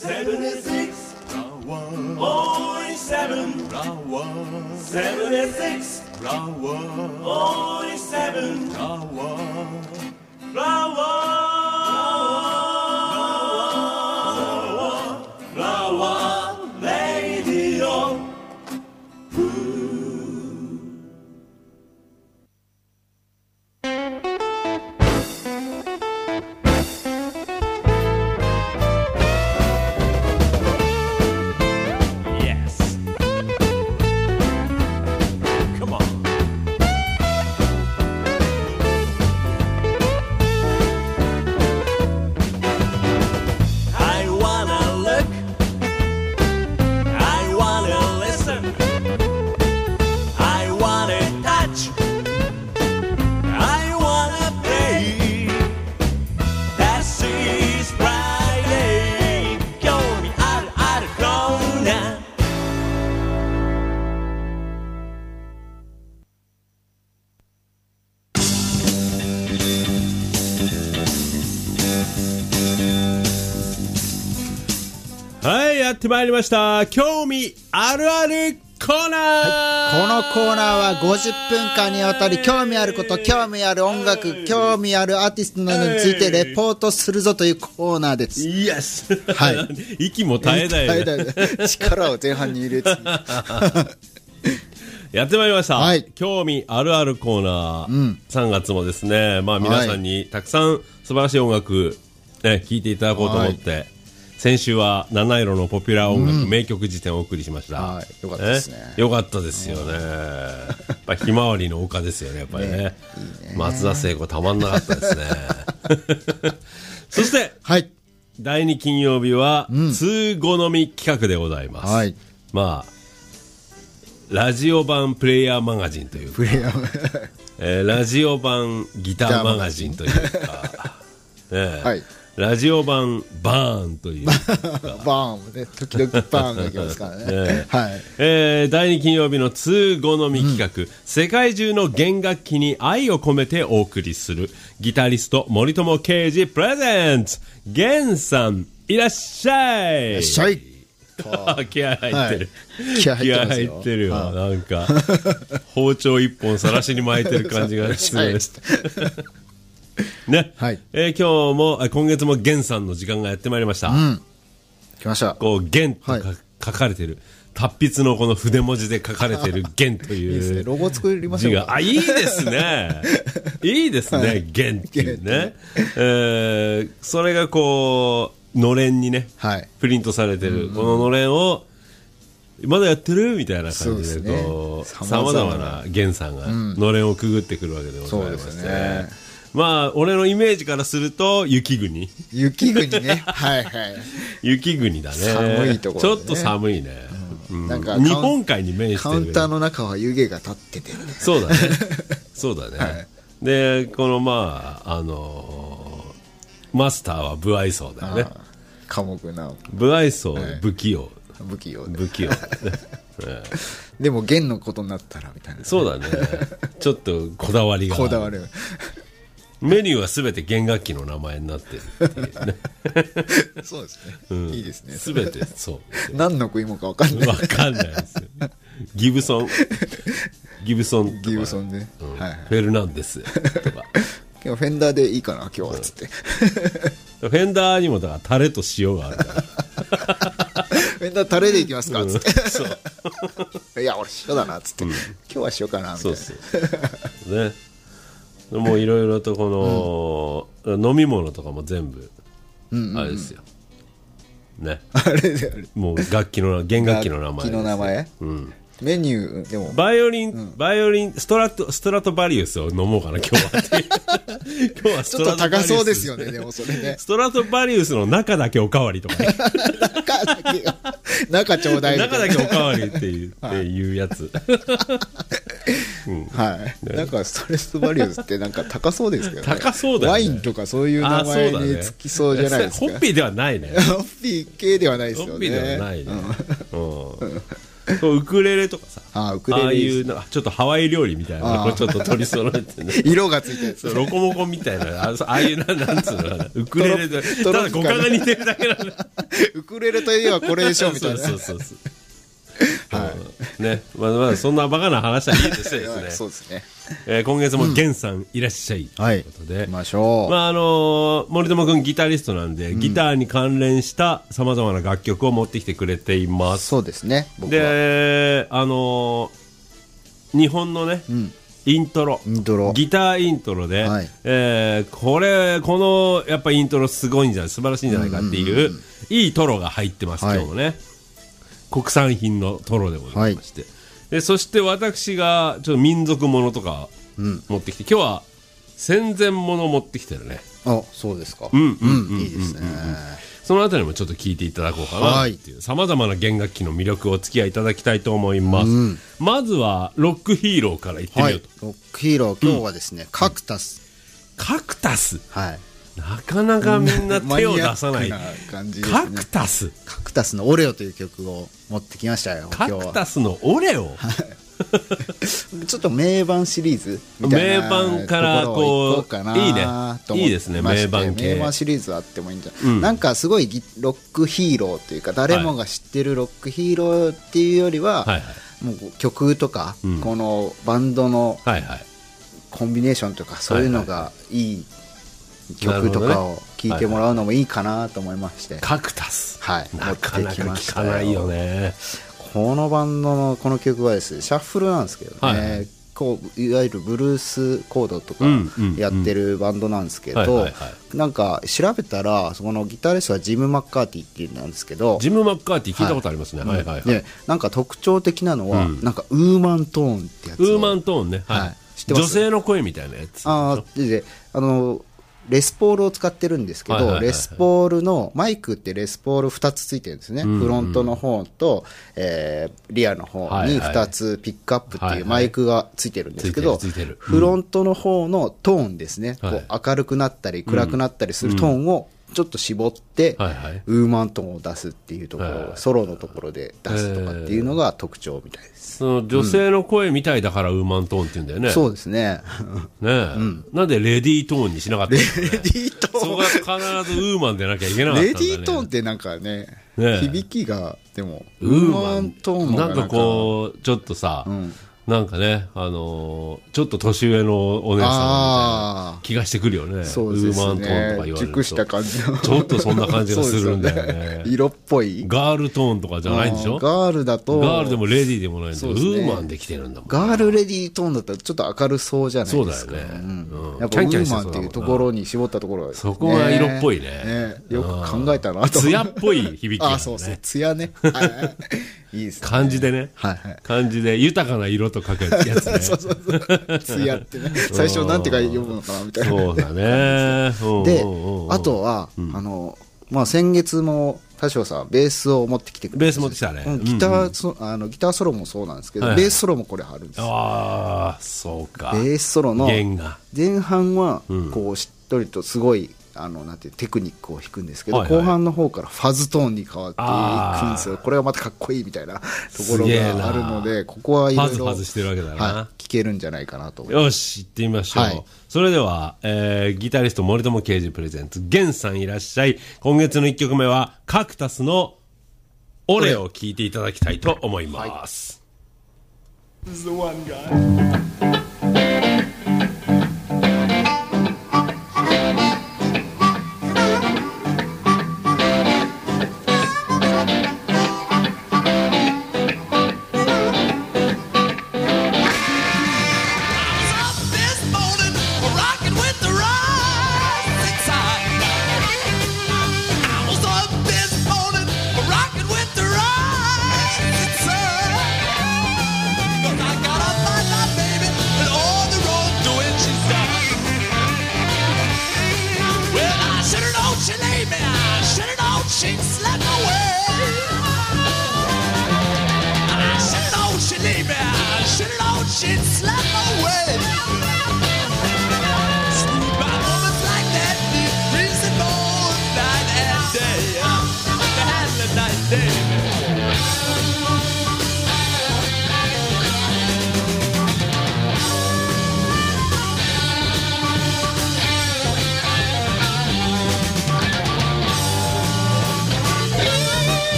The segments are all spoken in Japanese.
76 only 7 76 only 7 Flower Radio. Yes. Come on. I wanna look. I wanna listen. I wanna touch. I wanna play. This is Friday. 興味あるあるコーナー。はい、やってまいりました。興味あるあるコーナー、 このコーナーは50分間にわたり興味あること、興味ある音楽、興味あるアーティストなどについてレポートするぞというコーナーです。 イエス、 はい、 息も絶えないね力を前半に入れてやってまいりました、 はい、 興味あるあるコーナー、3月もですね、まあ、皆さんにたくさん素晴らしい音楽、ね、聴いていただこうと思って、はい、先週は七色のポピュラー音楽、名曲辞典をお送りしました、はい、 よかったですね。 よかったですよね。やっぱひまわりの丘ですよね、やっぱり ね、いいね。松田聖子たまんなかったですねそして、はい、第2金曜日は、通好み企画でございます、はい、まあラジオ版プレイヤーマガジンというか、ラジオ版ギターマガジンというか、はい、ラジオ版バーンというバーンもね、時々バーンがいきますからねはい、 第2金曜日の通好み企画、世界中の弦楽器に愛を込めてお送りするギタリスト森友啓二プレゼンツ、弦さんいらっしゃい。いらっしゃい気合入ってる、はい、気合入ってるよ、はい、なんか包丁一本さらしに巻いてる感じがするね、はい、今日も今月も弦さんの時間がやってまいりました、 来ました。 こう弦と書かれてる、達筆のこの筆文字で書かれてる弦といういいですね、ロゴ作りましょうか。 いいですねいいですね、はい、弦っていうね、それがこうのれんにね、はい、プリントされてる、こののれんをまだやってるみたいな感じでこうさまざまな弦さんがのれんをくぐってくるわけでございまして、ね、まあ俺のイメージからすると雪国ねはいはい、 雪国だね。 寒いところ、ね、 ちょっと寒いね、なんか日本海に面してる。 カウンターの中は湯気が立っててる、ね、 そうだねそうだね、はい、でこのまあマスターは不愛想だよね。 寡黙な不愛想、不器用、 不器用でも弦のことになったらみたいな、ね、 そうだねちょっとこだわりがある。メニューはすべて弦楽器の名前になってるっていうねそうですね、いいですね。 すべてそう何の食い物か分かんないですよギブソンとかね、 フェルナンデスとか今日フェンダーでいいかな今日はつってフェンダーにもだからタレと塩があるからフェンダータレでいきますかつってそういや俺塩だなつって、今日は塩かなみたいな。そうね、 もういろいろとこの、飲み物とかも全部あれですよ、ね、 あれであれもう弦楽器の名前、 メニューでもバイオリンストラトバリウスを飲もうかな今日は今日はストラトバリウス、ちょっと高そうですよね。でもそれね、 ストラトバリウスの中だけおかわりとか、ね、 中ちょうだいみたいな、 中だけおかわりっていうやつはい、なんかストレスバリウスってなんか高そうですけどね。 高そうだね。 ワインとかそういう名前につきそうじゃないですか。 ホッピーではないね。 ホッピー系ではないですよね。 ホッピーではないね。 ウクレレとかさ、 ウクレレああいうなんかちょっとハワイ料理みたいなのをちょっと取り揃えてね色がついてるロコモコみたいなああいうなんつうのかな、ウクレレでただ五感が似てるだけなんだウクレレといえばこれでしょみたいなそうね、まあそんなバカな話はいいですねそうですね。 今月もゲンさんいらっしゃいということで、 行きましょう。 森友君ギタリストなんで、ギターに関連したさまざまな楽曲を持ってきてくれています。 そうですね。僕はで日本のね、イントロギターイントロで、このやっぱイントロすごいんじゃない、素晴らしいんじゃないかっていう、いいトロが入ってます、今日もね。国産品のトロでございまして、でそして私がちょっと民族ものとか持ってきて、今日は戦前もの持ってきてるね。 あ、そうですか。いいですね。 そのあたりもちょっと聞いていただこうかなっていう、さまざまな弦楽器の魅力をお付き合いいただきたいと思います。まずはロックヒーローからいってみようと。 ロックヒーロー、今日はですね、カクタス。 カクタス、なかなかみんな手を出さない感じですね。 カクタスのオレオという曲を持ってきましたよ。 カクタスのオレオちょっと名盤シリーズみたいな名盤からこういいね、いいですね、名盤系。 名盤シリーズあってもいいんじゃない、なんかすごいロックヒーローというか、誰もが知ってるロックヒーローっていうよりは、もう曲とか、このバンドのコンビネーションとか、そういうのがいい曲とかを聴いてもらうのもいいかなと思いまして、 カクタス、 なかなか聞かないよね。 このバンドのこの曲はですね、シャッフルなんですけどね、こういわゆるブルースコードとかやってるバンドなんですけど、なんか調べたら、そこのギタリストはジム・マッカーティっていうんなんですけど、 ジム・マッカーティ聞いたことありますね。 でなんか特徴的なのは、なんかウーマントーンってやつ、 ウーマントーンね、女性の声みたいなやつ。 でレスポールを使ってるんですけど、レスポールのマイクってレスポール2つついてるんですね。フロントの方と、リアの方に2つピックアップっていうマイクがついてるんですけど、フロントの方のトーンですね、こう明るくなったり暗くなったりするトーンをちょっと絞って、ウーマントーンを出すっていうところ、ソロのところで出すとかっていうのが特徴みたいです。 その女性の声みたいだからウーマントーンって言うんだよね。 そうですね。 なんでレディートーンにしなかったんですかね。 レディートーン、 そこは必ずウーマンでなきゃいけなかったんだね。 レディートーンってなんかね、響きがでもウーマントーンなんかこうちょっとさ、なんかね、ちょっと年上のお姉さんみたいな気がしてくるよね。 そうですね。 ウーマントーンとか言われると熟した感じのちょっとそんな感じがするんだよね。 色っぽいガールトーンとかじゃないんでしょ。 ガールだとガールでもレディーでもないんで、ウーマンできてるんだもん。 ガールレディートーンだったらちょっと明るそうじゃないですか。 そうだよね。 やっぱウーマンっていうところに絞ったところはそこが色っぽいね。 よく考えたなと。 艶っぽい響きがね。 そうそう、艶ね。いいですね。 漢字でね。漢字で豊かな色と書くやつね。 そう艶ってね。最初なんてか読むのかなみたいな。 そうだね。 で、あとは先月も田代さんベースを持ってきてくれて、 ベース持ってきたね。 ギターソロもそうなんですけど、ベースソロもこれあるんですよ。 ああ、そうか。 ベースソロの前半はこうしっとりとすごいなんていうテクニックを弾くんですけど、後半の方からファズトーンに変わっていくんですよ。これがまたかっこいいみたいなところがあるので、ここはいろいろ聴けるんじゃないかなと思います。 よし、行ってみましょう。それでは、ギタリスト森友啓二プレゼンツゲンさんいらっしゃい。今月の1曲目はカクタスのオレを聴いていただきたいと思います。 Baby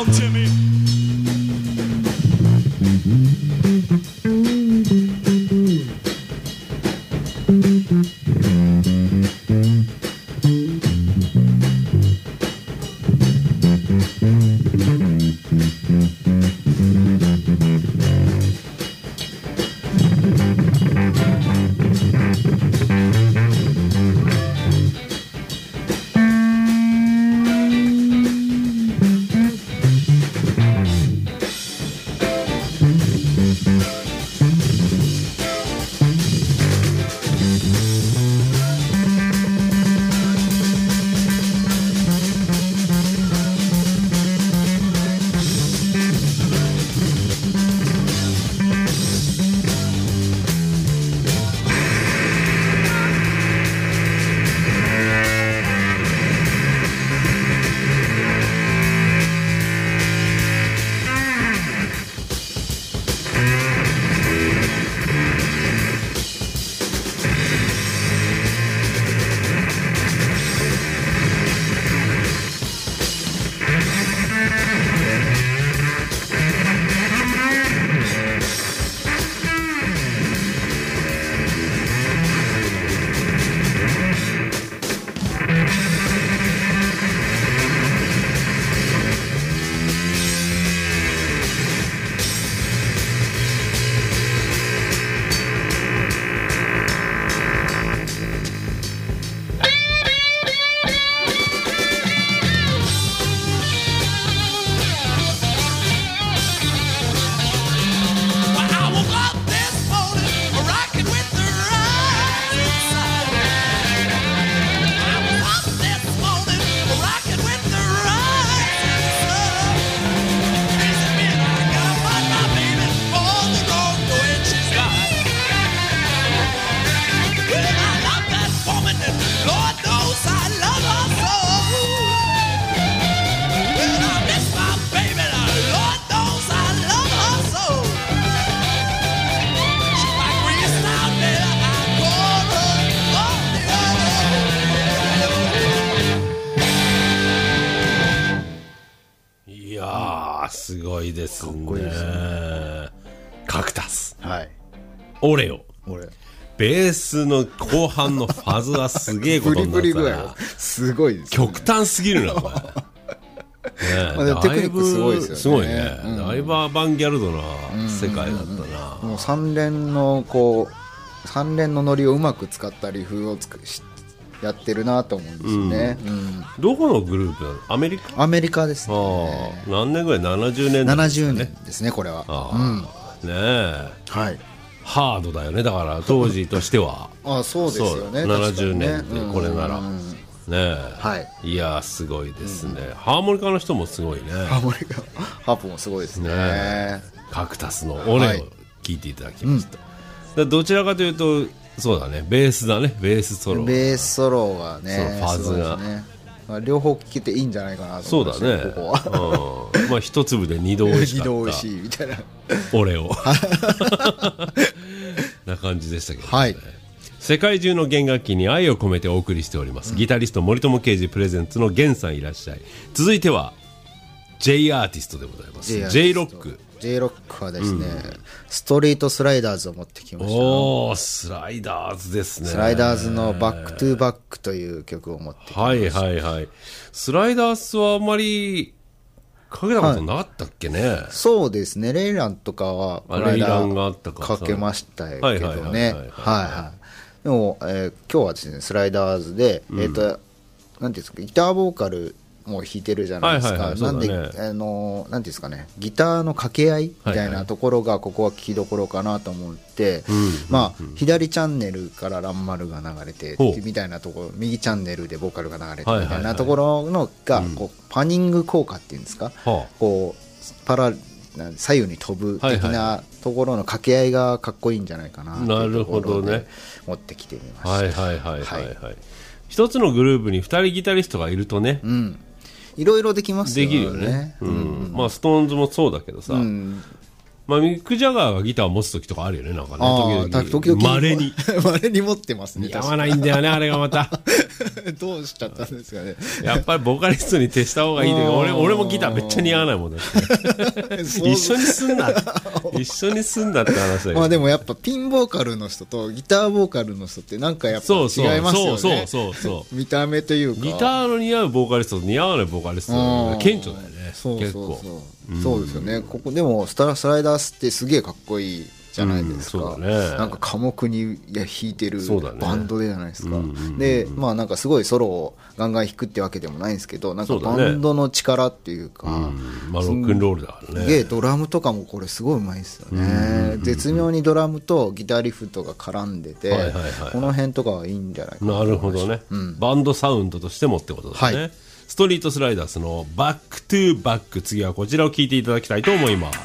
Timmy. すごいですね。かっこいいですね。カクタス。 はい。 オレオ。ベースの後半のファズはすげえことになってたな。 すごいですね。 極端すぎるな、これ。 テクニックすごいですよね。 すごいね。だいぶアバンギャルドな世界だったな。 もう3連のノリをうまく使ったリフをやってるなと思うんですよね。 どこのグループなの？アメリカ？ アメリカですね。 何年ぐらい？70年代ですね。 70年ですね、これは。 ねえ。 はい。 ハードだよね、だから当時としては。 そうですよね。 70年でこれなら。ねえ。はい。いや、すごいですね。ハーモニカの人もすごいね。 ハープもすごいですね。 カクタスのオレを聴いていただきました。どちらかというと、そうだね、ベースだね、ベースソロ。 ベースソロがね、 ファズが。 両方聴けていいんじゃないかなと思います。 そうだね。ここは。まあ一粒で二度おいしかった。 二度おいしいみたいな。 オレオ。な感じでしたけどね。 はい。 世界中の弦楽器に愛を込めてお送りしております。ギタリスト森友啓二プレゼンツの弦さんいらっしゃい。続いては J アーティストでございます。J ロック。 J ロックはですね、ストリートスライダーズを持ってきました。 おー、スライダーズですね。 スライダーズのバックトゥーバックという曲を持ってきました。 はいはいはい。スライダーズはあまりかけたことなかったっけね。 そうですね。レイランとかはこの間かけましたけどね。はいはい。でも、今日はですね、スライダーズで、なんていうんですか、ギターボーカルも弾いてるじゃないですか。なんで、なんていうんですかね、ギターの掛け合いみたいなところが、ここは聴きどころかなと思って、まあ、左チャンネルからランマルが流れて、みたいなところ、右チャンネルでボーカルが流れてみたいなところのが、こう、パニング効果っていうんですか、こう、左右に飛ぶ的なところの掛け合いがかっこいいんじゃないかなというところで持ってきてみました。 はいはいはいはい。一つのグループに2人ギタリストがいるとね、 いろいろできますよね。 できるよね。まあストーンズもそうだけどさ、 まあ、ミック・ジャガーがギターを持つ時とかあるよね、なんかね。 時々。 稀に。 稀に持ってますね。 似合わないんだよね、あれがまた。 どうしちゃったんですかね。 やっぱりボーカリストに徹した方がいいで、俺もギターめっちゃ似合わないもんだって。一緒にすんなって。一緒にすんだって話だけど。 まあでもやっぱピンボーカルの人とギターボーカルの人ってなんかやっぱ違いますよね。 そう。 見た目というか。 ギターの似合うボーカリストと似合わないボーカリストが顕著だよね。 そうですよね。ここでもスライダースってすげえかっこいいじゃないですか。なんか寡黙に弾いてるバンドでじゃないですか。で、まあなんかすごいソロをガンガン弾くってわけでもないんですけど、なんかバンドの力っていうか、 まあロックンロールだからね。 でドラムとかもこれすごい上手いですよね。絶妙にドラムとギターリフとか絡んでて、この辺とかはいいんじゃないかな。 なるほどね。バンドサウンドとしてもってことですね。ストリートスライダースのバックトゥーバック、次はこちらを聞いていただきたいと思います。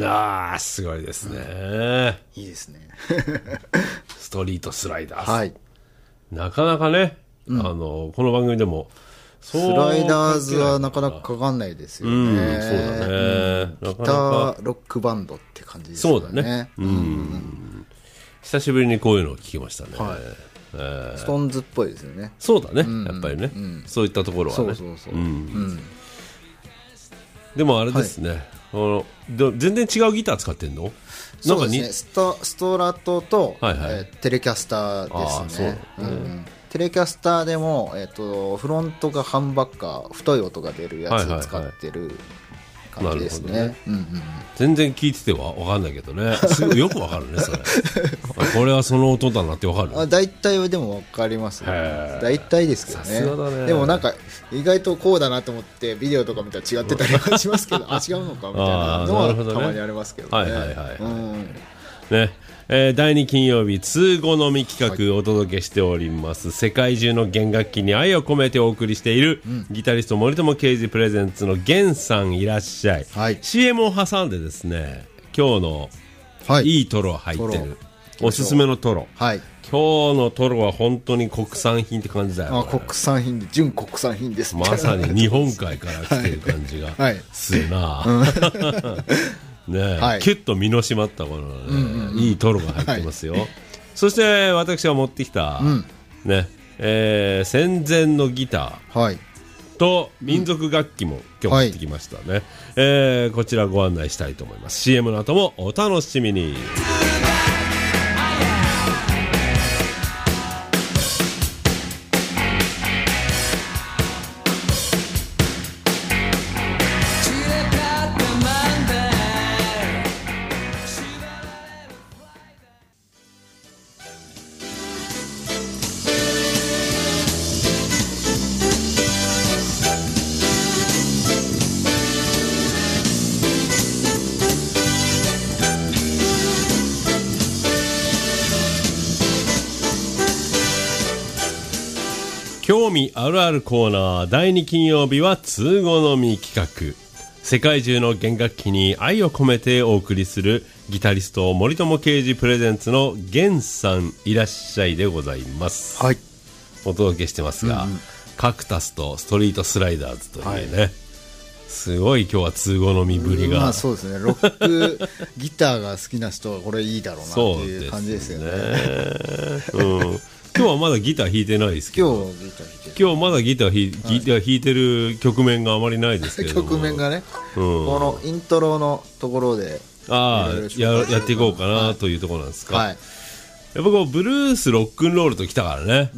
ああ、すごいですね。 いいですね。 ストリートスライダーズ。 はい。 なかなかね、この番組でも、 スライダーズはなかなかかかんないですよね。 そうだね。 ギターロックバンドって感じですよね。 そうだね。久しぶりにこういうのを聞きましたね。 はい。ストーンズっぽいですよね。 そうだね。やっぱりね。そういったところはね。 そう。 でもあれですね。全然違うギター使ってんの？ そうですね。ストラトとテレキャスターですね。テレキャスターでも、フロントがハンバッカー、太い音が出るやつを使ってる感じですね。 全然聞いてては分かんないけどね。すごいよく分かるね、それ。これはその音だなって分かる。 大体はでも分かりますよ。大体ですけどね。 さすがだね。 でもなんか、意外とこうだなと思って、ビデオとか見たら違ってたりはしますけど、違うのかみたいなのはたまにありますけどね。 ね。第2金曜日通好み企画をお届けしております、世界中の弦楽器に愛を込めてお送りしている、ギタリスト森友啓二プレゼンツの弦さんいらっしゃい、CM を挟んでですね、今日のいいトロ入ってるおすすめのトロ、今日のトロは本当に国産品って感じだよ。 国産品で純国産品です。 まさに日本海から来てる感じがするな。ね、キュッと身の締まったこの、いいトロが入ってますよ。そして私が持ってきた、ね、戦前のギターと民族楽器も今日持ってきましたね。こちらご案内したいと思います。 CM の後もお楽しみに。興味あるあるコーナー、第2金曜日は通好み企画、世界中の弦楽器に愛を込めてお送りするギタリスト森友啓二プレゼンツの弦さんいらっしゃいでございます。お届けしてますが、カクタスとストリートスライダーズというね、すごい今日は通好みぶりが、 そうですね。ロックギターが好きな人はこれいいだろうなっていう感じですよね。 今日はまだギター弾いてないですけど、今日まだギター弾いてる局面があまりないですけど局面がね、このイントロのところでやっていこうかなというところなんですか。やっぱこうブルースロックンロールときたからね、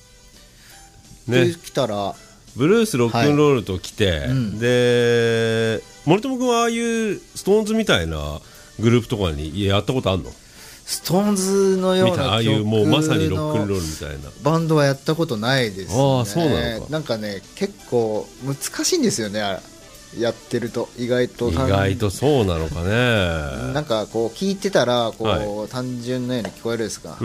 来たらブルースロックンロールと来て、で森友君はああいうストーンズみたいなグループとかにやったことあるの？ ストーンズのようなああいうもうまさにロックンロールみたいなバンドはやったことないですね。 そうなのか。 なんかね、結構難しいんですよね、やってると。意外とそうなのかね。 なんかこう聞いてたらこう、単純なように聞こえるですか、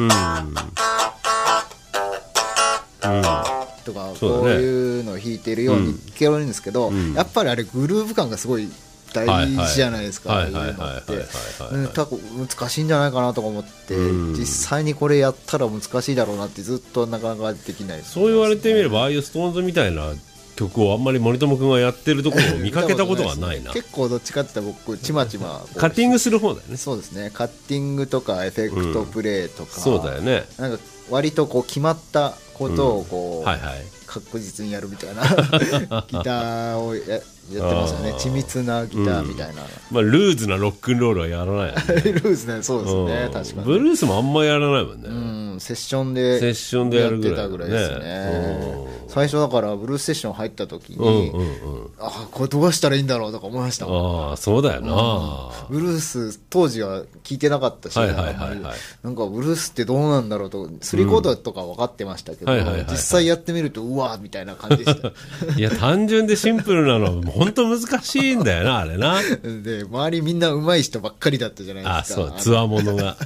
とかこういうのを弾いてるように聞けるんですけど、やっぱりあれグルーヴ感がすごい大事じゃないですか。多分難しいんじゃないかなとか思って、実際にこれやったら難しいだろうなってずっとなかなかできない。 そう言われてみれば、ああいうストーンズみたいな曲をあんまり森友君がやってるところを見かけたことがないな。 結構どっちかって言ったら僕ちまちまカッティングする方だよね。 そうですね。カッティングとかエフェクトプレイとか、 そうだよね。 なんか割とこう決まったことをこう、確実にやるみたいなギターをやってますよね。緻密なギターみたいな、 ルーズなロックンロールはやらないよね。 ルーズね、そうですね、確かに。 ブルースもあんまやらないもんね。 セッションでやってたぐらいですね。最初だからブルースセッション入った時に、これどうしたらいいんだろうとか思いましたもん。 そうだよな。 ブルース当時は聞いてなかったし、なんかブルースってどうなんだろうと、3コードとか分かってましたけど、実際やってみるとうわーみたいな感じでした。 いや、単純でシンプルなの本当難しいんだよな、あれな。 で周りみんな上手い人ばっかりだったじゃないですか。 つわものが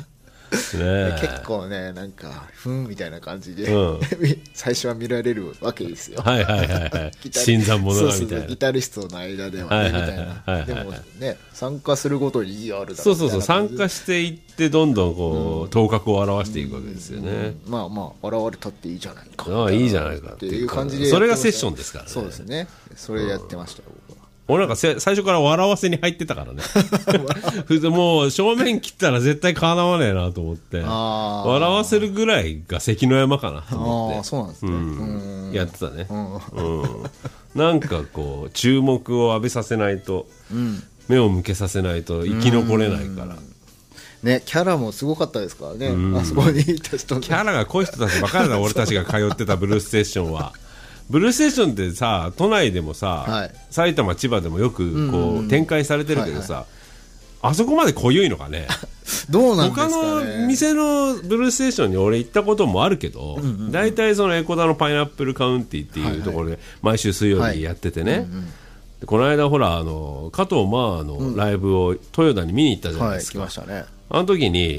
結構ね、なんかふんみたいな感じで、最初は見られるわけですよ。 はいはいはいはい。新参者がみたいな。 ギタリストの間ではね、みたいな。でもね、参加するごとにERだろう。 そうそうそう、参加していってどんどんこう頭角を現していくわけですよね。 まあまあ現れたっていいじゃないか。 ああ、いいじゃないかっていう感じで。 それがセッションですからね。 そうですね。それやってました僕は。 俺なんか最初から笑わせに入ってたからね。もう正面切ったら絶対かなわねえなと思って、笑わせるぐらいが関の山かなと思って。 そうなんですね。 やってたね。なんかこう注目を浴びさせないと、目を向けさせないと生き残れないから。 ね、キャラもすごかったですからね。あそこにいた人。 キャラが濃い人たちばかりだ、俺たちが通ってたブルースセッションは。ブルーステーションってさ、都内でもさ、埼玉、千葉でもよくこう展開されてるけどさ、あそこまで濃ゆいのかね。 どうなんですかね。 他の店のブルーステーションに俺行ったこともあるけど、大体そのエコダのパイナップルカウンティっていうところで毎週水曜日やっててね、この間ほら加藤真のライブを豊田に見に行ったじゃないですか。あの時に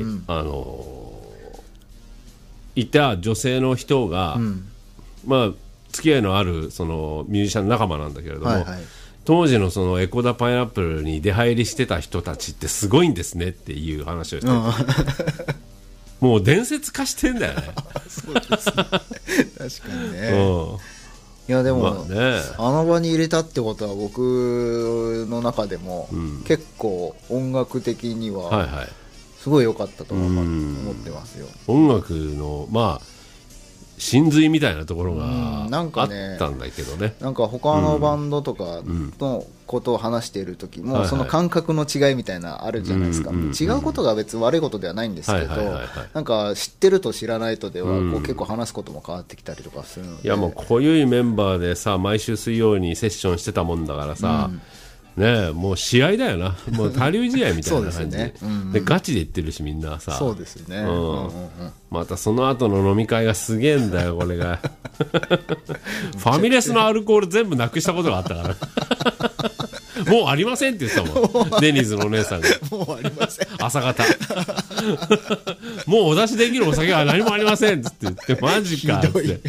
いた女性の人が、まあ付き合いのあるそのミュージシャン仲間なんだけれども、当時のそのエコダパイナップルに出入りしてた人たちってすごいんですねっていう話をして、もう伝説化してんだよね。 そうですね、確かにね。いやでも、あの場に入れたってことは僕の中でも、結構音楽的にはすごい良かったと思ってますよ。 音楽のまあ真髄みたいなところがあったんだけどね。 なんか他のバンドとかのことを話している時も、その感覚の違いみたいなあるじゃないですか。違うことが別に悪いことではないんですけど、なんか知ってると知らないとではこう結構話すことも変わってきたりとかするので。 いやもう濃ゆいメンバーでさ、毎週水曜にセッションしてたもんだからさ、ねえ、もう試合だよな。もう他流試合みたいな感じで、ガチで言ってるしみんなさ。 そうですね。 またその後の飲み会がすげえんだよこれが。ファミレスのアルコール全部なくしたことがあったからもうありませんって言ってたもん。デニーズのお姉さんがもうありません、 朝方もうお出しできるお酒は何もありませんって言って、マジかって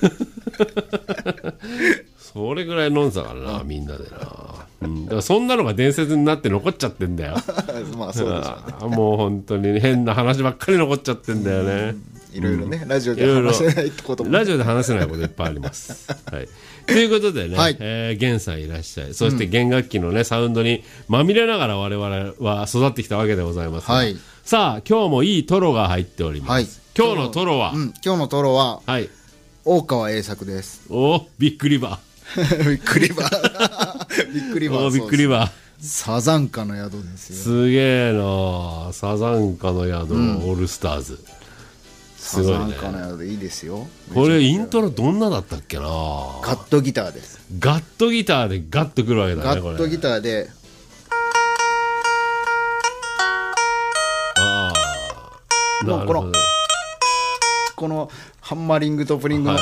それぐらい飲んでたからな、みんなでな。だからそんなのが伝説になって残っちゃってんだよ。 まあそうでしょうね。 もう本当に変な話ばっかり残っちゃってんだよね。 いろいろね、ラジオで話せないってことも、 ラジオで話せないこといっぱいあります。はい。ということでね、弦さんいらっしゃい。そして弦楽器のね、サウンドにまみれながら我々は育ってきたわけでございます。さあ、今日もいいトロが入っております。今日のトロは、 今日のトロは、大川栄作です。 お、びっくりば。 びっくりば。びっくりば。 びっくりば。 サザンカの宿ですよ。 すげえな、サザンカの宿、オールスターズ。 サザンカの宿いいですよ。 これイントロどんなだったっけな。 ガットギターです。 ガットギターでガッとくるわけだね。 ガットギターで、なるほど。このハンマリングとプリングの、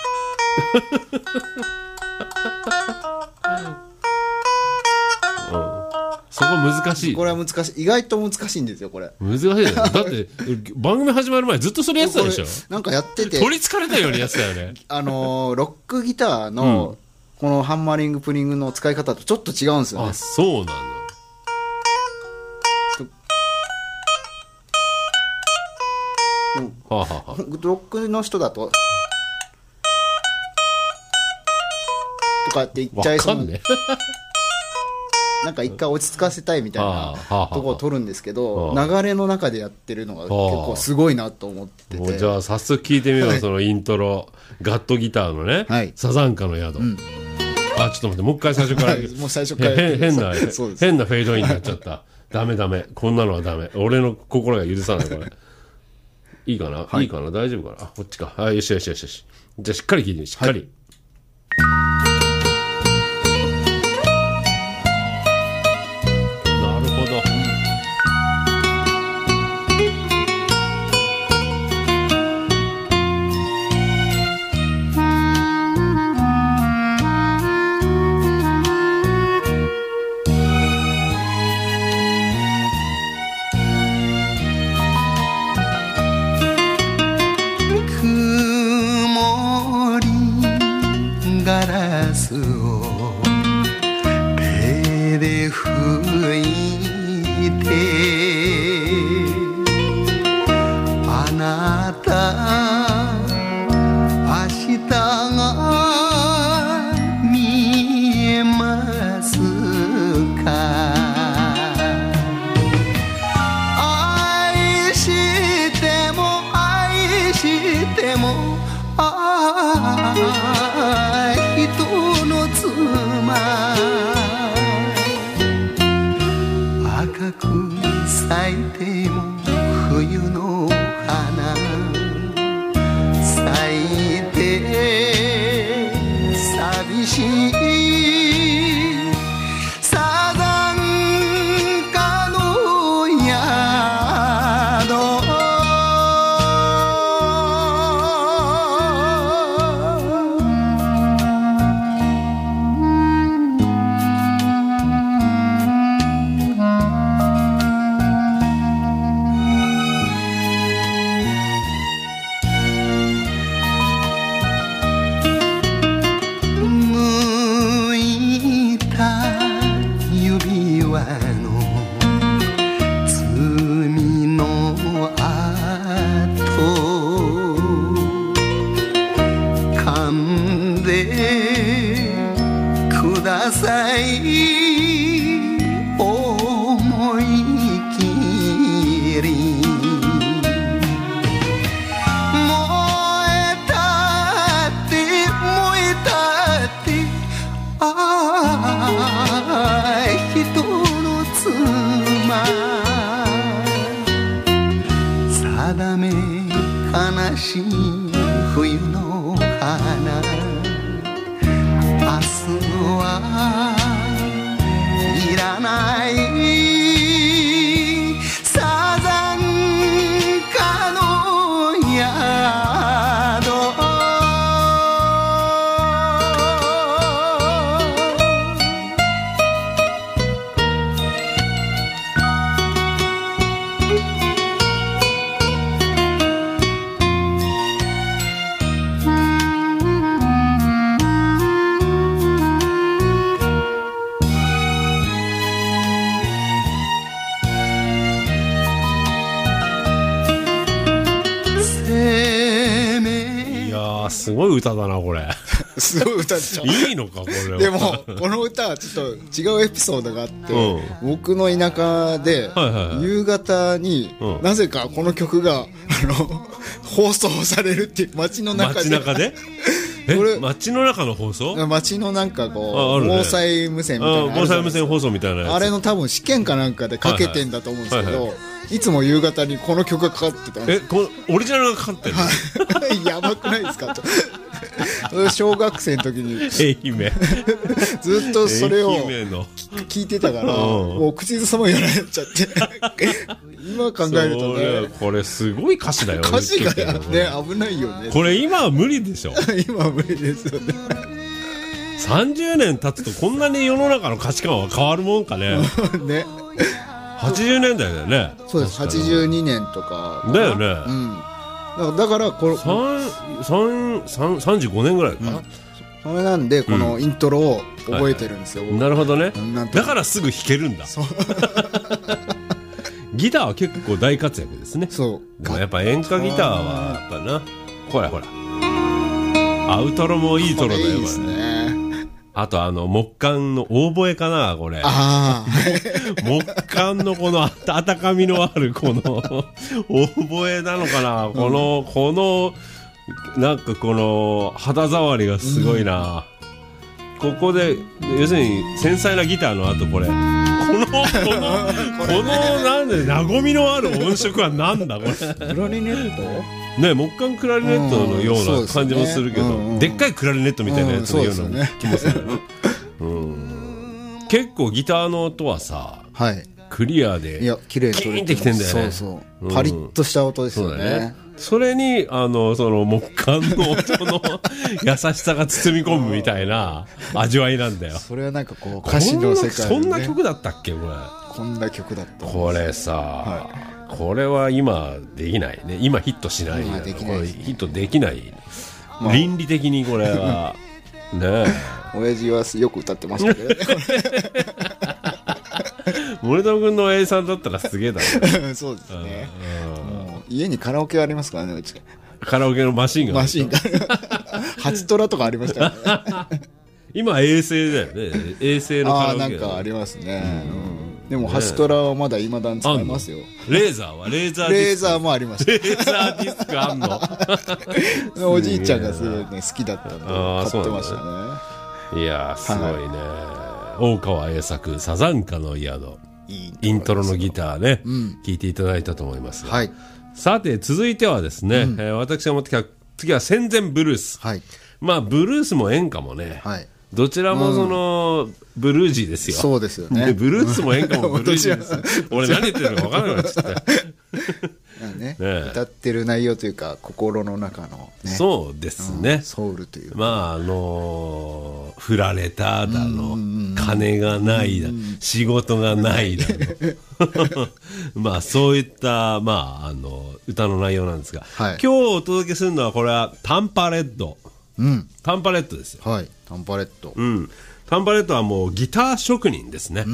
そこ難しい。 これは難しい。意外と難しいんですよこれ。 難しいね。だって番組始まる前ずっとそれやってたでしょ。 なんかやってて取りつかれたようにやってたよね。 ロックギターのこのハンマリングプリングの使い方とちょっと違うんですよね。 あ、そうなんだ。ロックの人だととかって言っちゃいそうなんで、なんか一回落ち着かせたいみたいなとこを取るんですけど、流れの中でやってるのが結構すごいなと思ってて。 じゃあ早速聞いてみよう、そのイントロ。ガットギターのね、サザンカの宿。あ、ちょっと待って、もう一回最初から。 もう最初から変なフェードインになっちゃった。ダメダメ、こんなのはダメ。俺の心が許さないこれ。いいかな、いいかな、大丈夫かな。あ、こっちか。はい、よしよしよしよし。じゃあしっかり聞いてみ、しっかり。なるほど。 赤く咲いても冬の花咲いて寂しいサザンカの宿思い切り燃えたって燃えたって人の妻定め悲しい冬の花明日はいらないサザンカの宿すごい歌だなこれすごい歌でしょいいのかこれは。 でもこの歌はちょっと違うエピソードがあって、僕の田舎で夕方になぜかこの曲が放送されるっていう街の中で街の中の放送？ 街のなんかこう防災無線みたいな防災無線放送みたいなやつ、 あれの多分試験かなんかでかけてんだと思うんですけど、いつも夕方にこの曲がかかってたんです。 オリジナルがかかってるの？やばくないですかと。小学生の時に愛媛ずっとそれを聞いてたからもう口ずさむようになっちゃって今考えるとねこれすごい歌詞だよ。 歌詞がね危ないよね。 これ今は無理でしょ今は無理ですよね。 30年経つとこんなに世の中の価値観は変わるもんかねね。 80年代だよね。 そうです。82年とかだよね。 だからこれ 35年ぐらいかな、 それなんでこのイントロを覚えてるんですよ、 なるほどね。だからすぐ弾けるんだギターは結構大活躍ですね。 そうでもやっぱ演歌ギターはやっぱなほらアウトロもいいトロだよ。これいいですね。あと木管のオーボエかなこれ。木管のこの温かみのあるこのオーボエなのかな、このなんかこの肌触りがすごいな、ここで要するに繊細なギターの後これこのなんで和みのある音色はなんだこれ。 クラリネットね、木管クラリネットのような感じもするけど、でっかいクラリネットみたいなやつのような気もする。結構ギターの音はさ、クリアでキレイにキーンってきてんだよね。 そうそう、パリッとした音ですよね。 それにその木管の音の優しさが包み込むみたいな味わいなんだよ。 それはなんかこう歌詞の世界そんな曲だったっけこれ。 こんな曲だった。 これさ、これは今できないね。今ヒットしない。 今できないですね。 ヒットできない。倫理的にこれはね。 親父はよく歌ってましたけどね。 森友君の親父さんだったらすげえだね。そうですね。家にカラオケありますからね、うち。 カラオケのマシンが。 マシンが。8トラとかありましたからね。 今衛星だよね。衛星のカラオケ。 なんかありますね。でも8トラはまだ未だに使えますよ。 レーザーはレーザーディスク。 レーザーもありました。 レーザーディスクあんの。 おじいちゃんがすごいね好きだったんで買ってましたね。 いやーすごいね、大川栄作サザンカの宿、イントロのギターね、聴いていただいたと思いますが、 はい、 さて続いてはですね、私が持ってきた次は戦前ブルース、 はい、 まあブルースも演歌もね、 はい、 どちらもその、ブルージーですよ。 そうですよね。 ブルースも演歌もブルージーです俺何言ってるのか分からなくなっちゃってね、歌ってる内容というか心の中の、ね、 そうですね、 ソウルというか、 まあ振られただの、金がないだの、仕事がないだのまあそういった、まあ、歌の内容なんですが、 はい、 今日お届けするのはこれはタンパレッド、タンパレッドですよ。 はい、タンパレッド、 タンパレッドはもうギター職人ですね。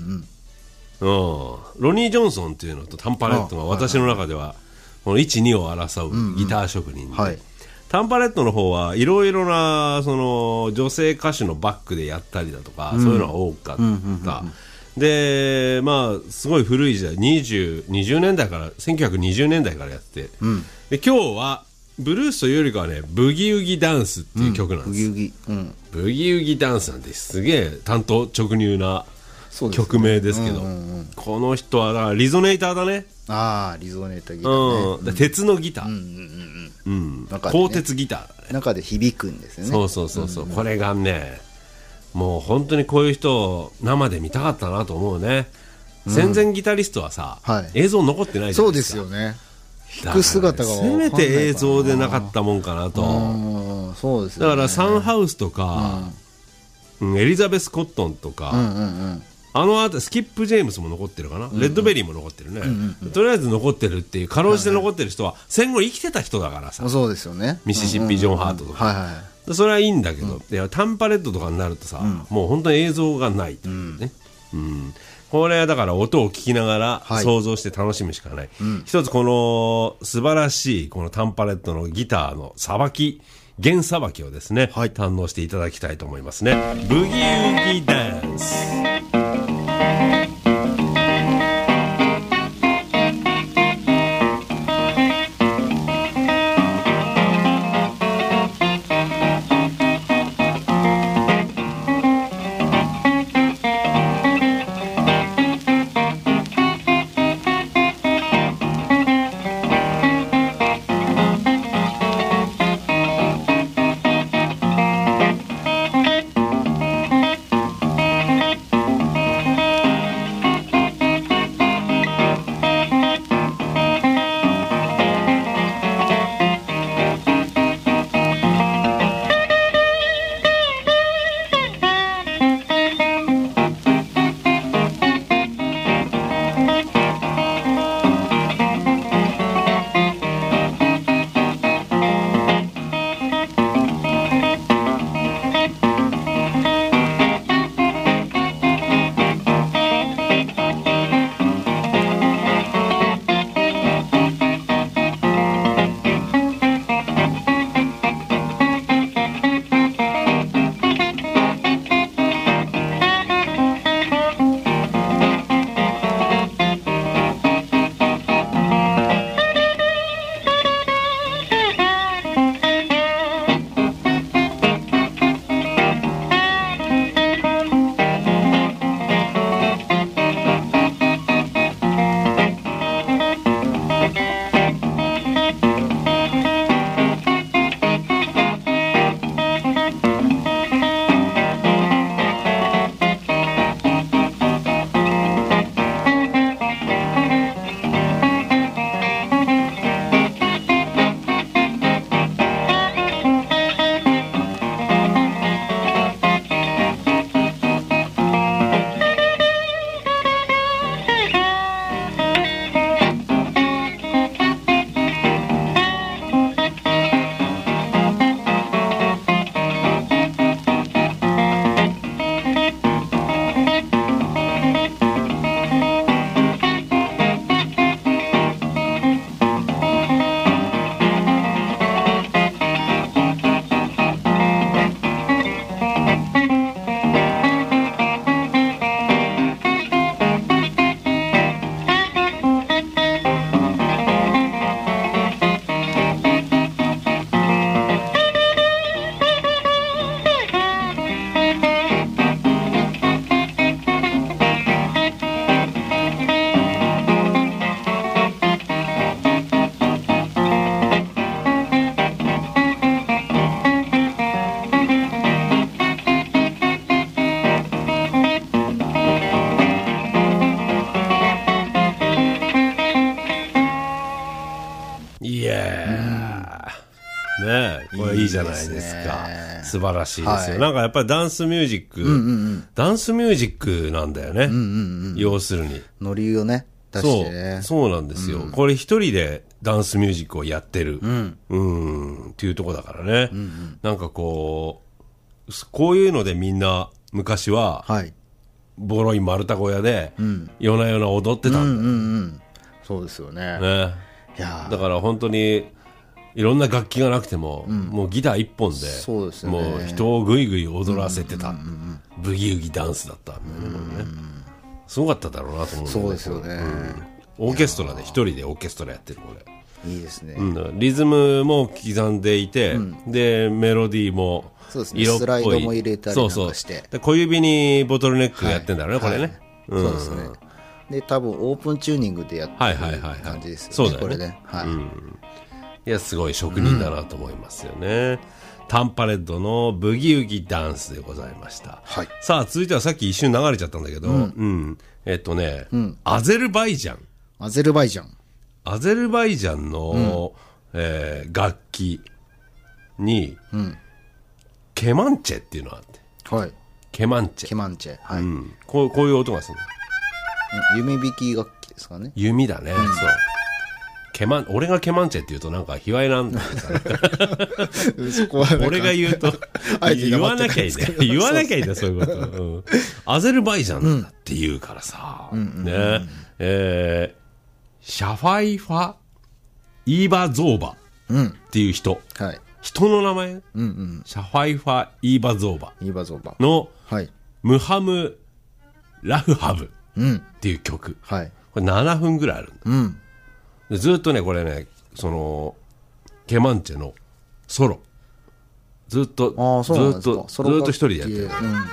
ロニー・ジョンソンっていうのとタンパレットが私の中ではこの 1,2 を争うギター職人で、タンパレットの方はいろいろなその女性歌手のバックでやったりだとか、そういうのが多かった。でまあすごい古い時代20年代から1920年代からやって、で今日はブルースというよりかはね、ブギウギダンスっていう曲なんです。ブギウギダンスなんてすげえ単刀直入な曲名ですけど、この人はだからリゾネーターだね。 リゾネーターギターね、 鉄のギター、鋼鉄ギターだね。 中で響くんですよね。 そう、これがね、もう本当にこういう人を生で見たかったなと思うね。戦前ギタリストはさ、映像残ってないじゃないですか。 そうですよね。弾く姿がせめて映像でなかったもんかなと。 そうですよね。 だからサンハウスとか、エリザベス・コットンとか、後スキップ・ジェームスも残ってるかな、レッドベリーも残ってるね、とりあえず残ってるっていう、かろうじて残ってる人は戦後生きてた人だからさ。 そうですよね。 ミシシッピ・ジョン・ハートとか、それはいいんだけど、タンパレットとかになるとさ、もう本当に映像がないというね、これはだから音を聞きながら想像して楽しむしかない、一つこの素晴らしいこのタンパレットのギターのさばき、弦さばきをですね、堪能していただきたいと思いますね。ブギウギダンス。 いじゃないですか。素晴らしいですよ。なんかやっぱりダンスミュージック、ダンスミュージックなんだよね。要するに。 ノリをね、出してね。 そうなんですよ。これ一人でダンスミュージックをやってる。っていうとこだからね。なんかこういうのでみんな昔は、ボロい丸太小屋で、夜な夜な踊ってたんだ。 そうですよね。 いやだから本当にいろんな楽器がなくても、もうギター一本で、もう人をぐいぐい踊らせてた、ブギウギダンスだったんだよね。すごかっただろうなと思う。 そうですよね。 オーケストラで一人でオーケストラやってるこれ。 いいですね。 リズムも刻んでいて、でメロディーもそうですね。スライドも入れたりなんかして。 で小指にボトルネックやってんだろうね、これね。 そうですね。で多分オープンチューニングでやってる感じですよね。 そうだよね。 これね。 いやすごい職人だなと思いますよね。タンパレッドのブギウギダンスでございました。さあ続いてはさっき一瞬流れちゃったんだけど、アゼルバイジャン。アゼルバイジャンの楽器にケマンチェっていうのがあって、ケマンチェ、こういう音がするの。 弓弾き楽器ですかね。 弓だね。そう。俺がケマンチェって言うとなんか卑猥なんだけどそこは俺が言うと言わなきゃいいね。言わなきゃいいんだそういうこと。アゼルバイジャンだって言うからさ、ね、シャファイファイーバゾーバっていう人、人の名前、シャファイファイーバゾーバのムハムラフハブっていう曲、これ7分ぐらいあるんだ。でずっとねこれねそのケマンチェのソロずっと一人でやってる。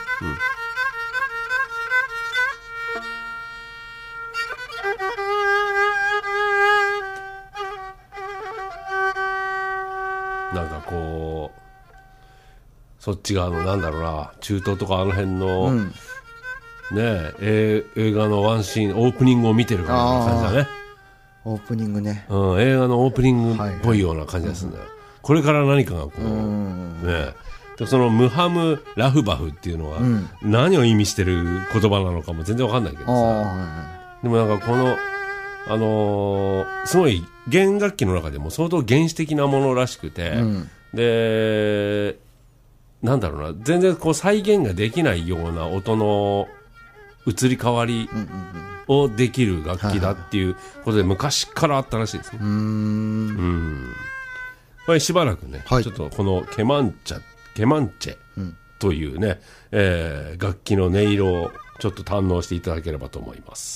なんかこうそっち側のなんだろうな中東とかあの辺の、ね映画のワンシーンオープニングを見てる感じだね。 オープニングね、 映画のオープニングっぽいような感じがするんだよ。これから何かがこう、ね、でそのムハムラフバフっていうのは何を意味してる言葉なのかも全然わかんないけどさ、でもなんかこのすごい弦楽器の中でも相当原始的なものらしくて、でなんだろうな全然こう再現ができないような音の移り変わりをできる楽器だっていうことで昔からあったらしいですね。これしばらくね、ちょっとこのケマンチェというね、楽器の音色をちょっと堪能していただければと思います。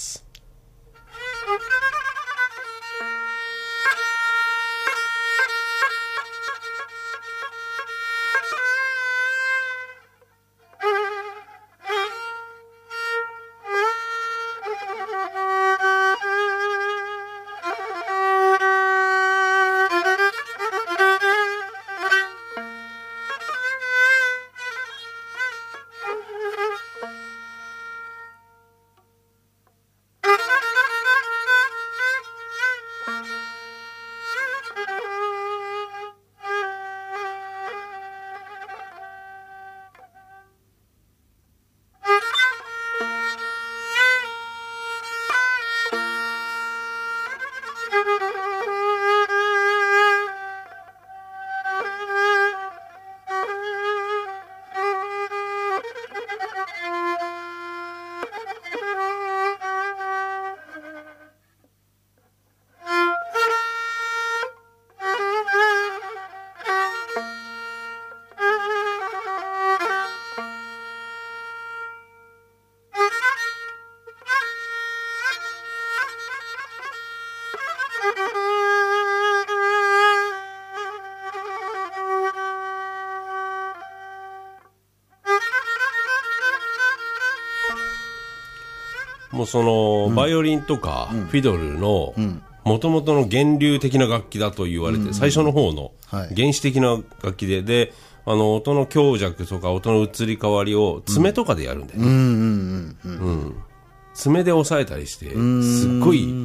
もうそのバイオリンとかフィドルの元々の源流的な楽器だと言われて、最初の方の原始的な楽器で、音の強弱とか音の移り変わりを爪とかでやるんだよね。爪で押さえたりしてすっごい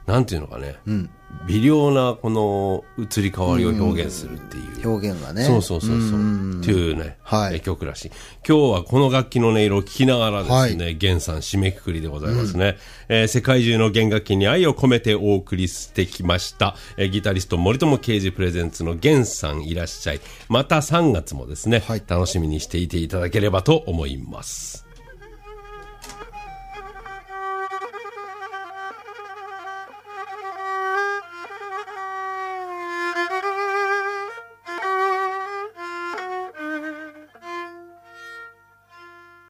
なんていうのかね、微量なこの移り変わりを表現するっていう。 表現がね。 そうそう。っていうね、曲らしい。今日はこの楽器の音色を聴きながらですね、弦さん締めくくりでございますね。世界中の弦楽器に愛を込めてお送りしてきました。ギタリスト森友啓二プレゼンツの弦さんいらっしゃい。また3月もですね、楽しみにしていていただければと思います。